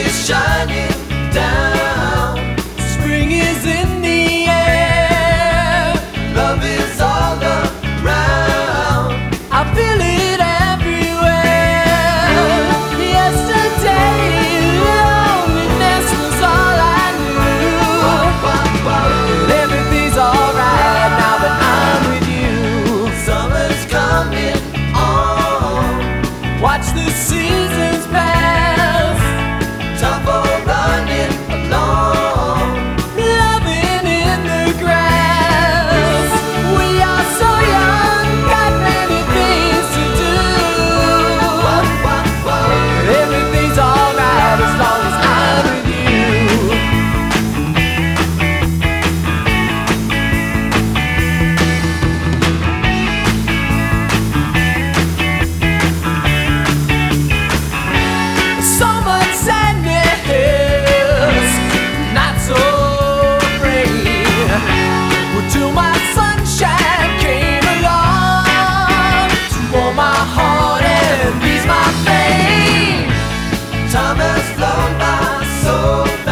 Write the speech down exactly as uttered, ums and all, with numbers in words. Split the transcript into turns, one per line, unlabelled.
is shining down.
Spring is in the air.
Love is all around.
I feel it everywhere. Yesterday, loneliness was all I knew. But everything's alright now that I'm with you.
Summer's coming on.
Watch the seasons pass.
Time for running along.
Loving in the grass. We are so young, got many things to do. Everything's alright as long as I'm with you. So much sadness, not so afraid. Well, till my sunshine came along to warm my heart and ease my pain.
Time has flown by so